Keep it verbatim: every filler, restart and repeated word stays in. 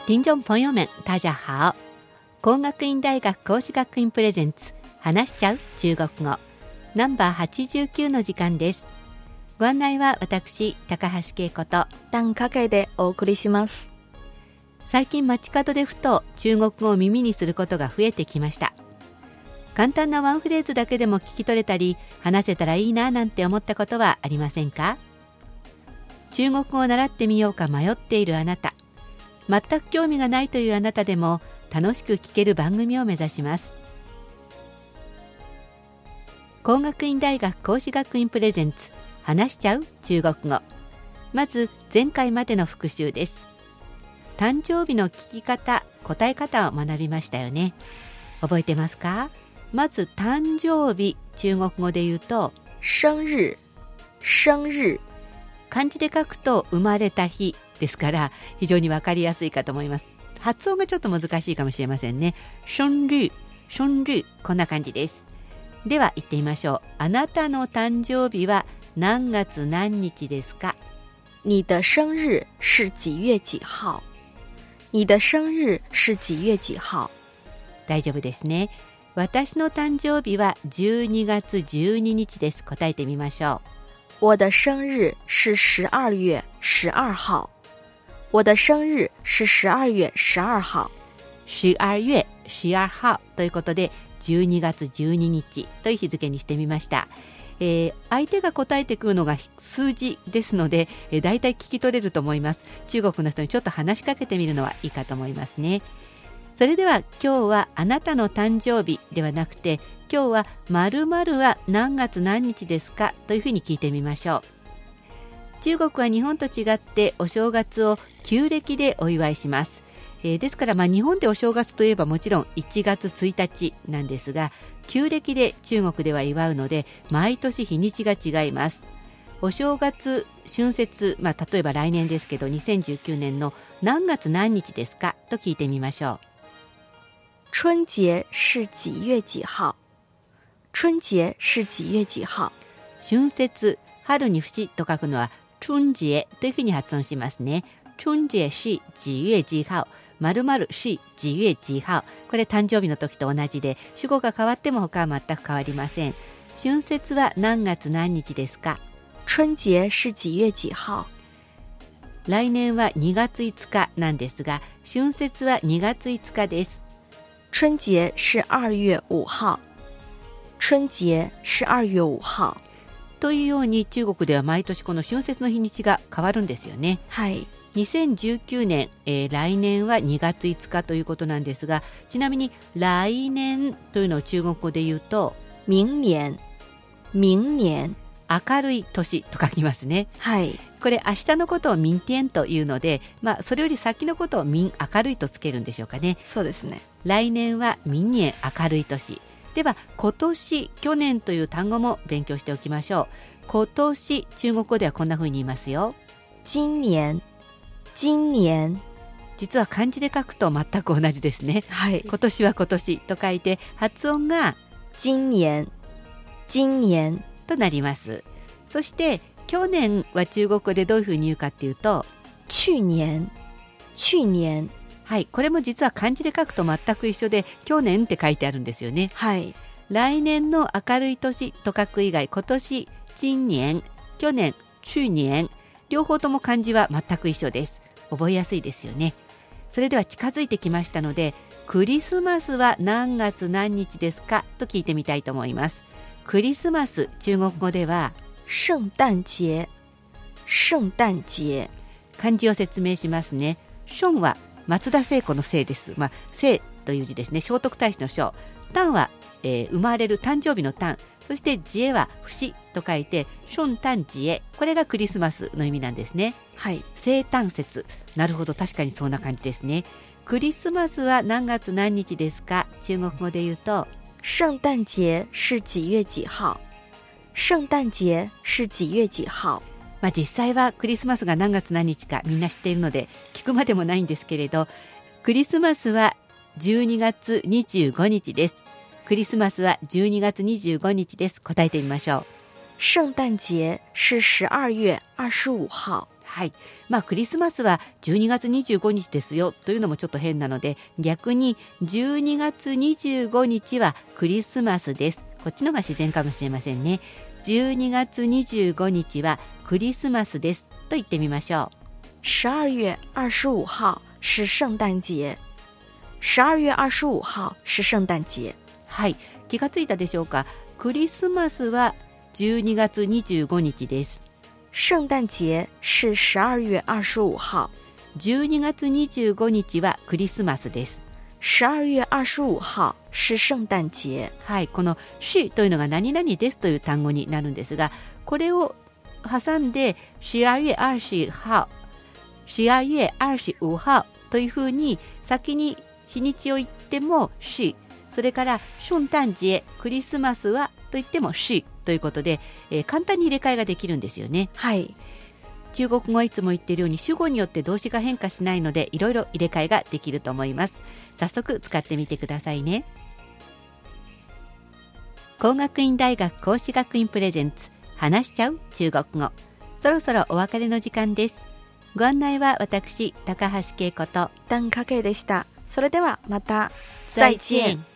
听众朋友们大家好。工学院大学講師学院プレゼンツ話しちゃう中国語ナンバーはちじゅうきゅうの時間です。ご案内は私高橋恵子とダンカケでお送りします。 最近街角でふと中国語を耳にすることが増えてきました。簡単なワンフレーズだけでも聞き取れたり話せたらいいななんて思ったことはありませんか？中国語を習ってみようか迷っているあなた、全く興味がないというあなたでも楽しく聞ける番組を目指します。工学院大学講師学院プレゼンツ話しちゃう中国語。まず前回までの復習です。誕生日の聞き方、答え方を学びましたよね。覚えてますか？まず誕生日、中国語で言うと生日、生日。 漢字で書くと生まれた日ですから非常にわかりやすいかと思います。発音がちょっと難しいかもしれませんね。生日、生日、こんな感じです。では言ってみましょう。あなたの誕生日は何月何日ですか？ 你的生日是几月几号？你的生日是几月几号？ 大丈夫ですね。私の誕生日はじゅうにがつじゅうににちです。答えてみましょう。 我的生日是十二月十二号。我的生日是十二月十二号。 十二月十二号ということでじゅうにがつじゅうににちという日付にしてみました。えー、相手が答えてくるのが数字ですので、えー、だいたい聞き取れると思います。中国の人にちょっと話しかけてみるのはいいかと思いますね。それでは今日はあなたの誕生日ではなくて、今日は〇〇は何月何日ですかというふうに聞いてみましょう。中国は日本と違ってお正月を旧暦でお祝いします。えー、ですからまあ日本でお正月といえばもちろんいちがつついたちなんですが、旧暦で中国では祝うので毎年日にちが違います。お正月春節、まあ、例えば来年ですけどにせんじゅうきゅうねんの何月何日ですかと聞いてみましょう。 春節是几月几号？春節是几月几号？ 春節、春に節と書くのは春節というふうに発音しますね。春節是几月几号、〇〇是几月几号。これ誕生日の時と同じで主語が変わっても他は全く変わりません。春節は何月何日ですか？ 春節是几月几号？ 来年はにがついつかなんですが、春節はにがついつかです。 春節是二月五号。春節是二月五号。 というように中国では毎年この春節の日にちが変わるんですよね。 はい。 にせんじゅうきゅうねん、えー、来年はにがついつかということなんですが、ちなみに来年というのを中国語で言うと明年、明年、 明るい年と書きますね。 はい。 これ明日のことを明天というので、まあ、それより先のことを明明るいとつけるんでしょうかね。 そうですね。 来年は明年明るい年では、今年、去年という単語も勉強しておきましょう。今年、中国語ではこんな風に言いますよ。 今年、今年。 実は漢字で書くと全く同じですね。 はい。 今年は今年と書いて発音が今年、今年となります。そして去年は中国語でどういう風に言うかっていうと去年、去年。 はい、これも実は漢字で書くと全く一緒で去年って書いてあるんですよね。 はい。 来年の明るい年と書く以外、今年、今年、去年、去年、両方とも漢字は全く一緒です。覚えやすいですよね。それでは近づいてきましたので、クリスマスは何月何日ですかと聞いてみたいと思います。クリスマス、中国語では聖誕節、聖誕節。 漢字を説明しますね。聖は松田聖子の聖です。まあ、聖という字ですね。聖徳太子の聖。誕は、えー、生まれる誕生日の誕。そして節は節と書いて聖誕節。これがクリスマスの意味なんですね。 はい。 生誕節。なるほど、確かにそんな感じですね。クリスマスは何月何日ですか？中国語で言うと聖誕節是几月几号？聖誕節是几月几号？ まあ、実際はクリスマスが何月何日かみんな知っているので聞くまでもないんですけれど、クリスマスはじゅうにがつにじゅうごにちです。クリスマスはじゅうにがつにじゅうごにちです。答えてみましょう。 聖誕節是十二月二十五号。 はい、まあクリスマスはじゅうにがつにじゅうごにちですよというのもちょっと変なので、逆にじゅうにがつにじゅうごにちはクリスマスです。こっちのが自然かもしれませんね。じゅうにがつにじゅうごにちはクリスマスですと言ってみましょう。 十二月二十五号是圣誕節。十二月二十五号是聖誕節。 はい、気がついたでしょうか。クリスマスはじゅうにがつにじゅうごにちです。 聖誕節是十二月二十五号。 じゅうにがつにじゅうごにちはクリスマスです。 十二月二十五号是聖誕節。 はい、この是というのが何々ですという単語になるんですが、これを挟んで十二月二十号、十二月二十五号というふうに先に日にちを言っても是、それから聖誕節、クリスマスはと言っても是ということで、えー、簡単に入れ替えができるんですよね。 はい。 中国語はいつも言っているように主語によって動詞が変化しないので、いろいろ入れ替えができると思います。早速使ってみてくださいね。工学院大学講師学院プレゼンツ、話しちゃう中国語。そろそろお別れの時間です。ご案内は私、高橋恵子と段嘉慶でした。それではまた。 再見。